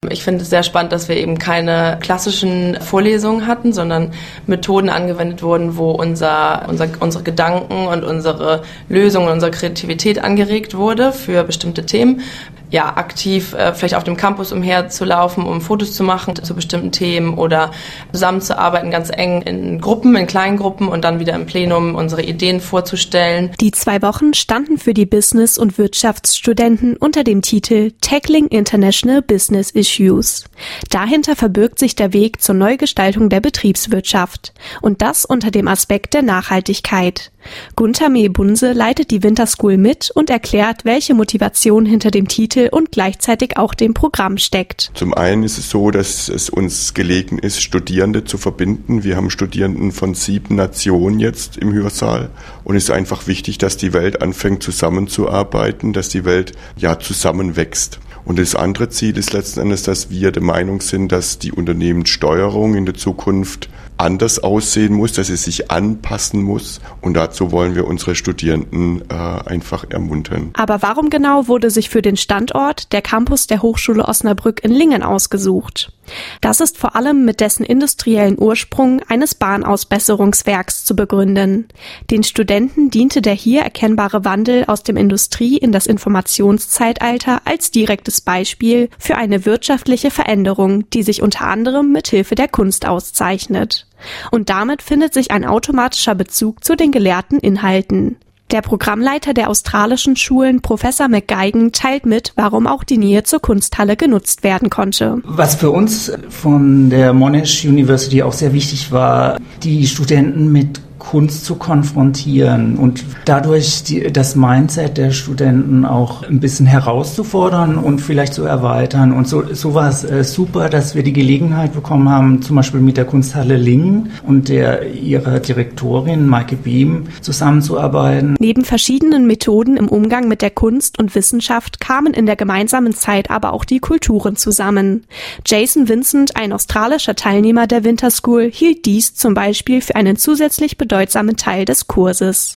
Ich finde es sehr spannend, dass wir eben keine klassischen Vorlesungen hatten, sondern Methoden angewendet wurden, wo unsere Gedanken und unsere Lösungen, unsere Kreativität angeregt wurde für bestimmte Themen. Ja, aktiv vielleicht auf dem Campus umherzulaufen, um Fotos zu machen zu bestimmten Themen oder zusammenzuarbeiten, ganz eng in Gruppen, in kleinen Gruppen und dann wieder im Plenum unsere Ideen vorzustellen. Die 2 Wochen standen für die Business- und Wirtschaftsstudenten unter dem Titel Tackling International Business Issues. Dahinter verbirgt sich der Weg zur Neugestaltung der Betriebswirtschaft und das unter dem Aspekt der Nachhaltigkeit. Gunther Mehe-Bunse leitet die Winterschool mit und erklärt, welche Motivation hinter dem Titel und gleichzeitig auch dem Programm steckt. Zum einen ist es so, dass es uns gelegen ist, Studierende zu verbinden. Wir haben Studierenden von 7 Nationen jetzt im Hörsaal und es ist einfach wichtig, dass die Welt anfängt zusammenzuarbeiten, dass die Welt zusammenwächst. Und das andere Ziel ist letzten Endes, dass wir der Meinung sind, dass die Unternehmenssteuerung in der Zukunft anders aussehen muss, dass sie sich anpassen muss. Und dazu wollen wir unsere Studierenden einfach ermuntern. Aber warum genau wurde sich für den Standort der Campus der Hochschule Osnabrück in Lingen ausgesucht? Das ist vor allem mit dessen industriellen Ursprung eines Bahnausbesserungswerks zu begründen. Den Studenten diente der hier erkennbare Wandel aus dem Industrie- in das Informationszeitalter als direktes Beispiel für eine wirtschaftliche Veränderung, die sich unter anderem mit Hilfe der Kunst auszeichnet. Und damit findet sich ein automatischer Bezug zu den gelehrten Inhalten. Der Programmleiter der australischen Schulen, Professor McGuigan, teilt mit, warum auch die Nähe zur Kunsthalle genutzt werden konnte. Was für uns von der Monash University auch sehr wichtig war, die Studenten mit Kunst zu konfrontieren und dadurch das Mindset der Studenten auch ein bisschen herauszufordern und vielleicht zu erweitern. Und so war es super, dass wir die Gelegenheit bekommen haben, zum Beispiel mit der Kunsthalle Lingen und ihrer Direktorin Maike Behm zusammenzuarbeiten. Neben verschiedenen Methoden im Umgang mit der Kunst und Wissenschaft kamen in der gemeinsamen Zeit aber auch die Kulturen zusammen. Jason Vincent, ein australischer Teilnehmer der Winterschool, hielt dies zum Beispiel für einen zusätzlich bedeutsamen Teil des Kurses.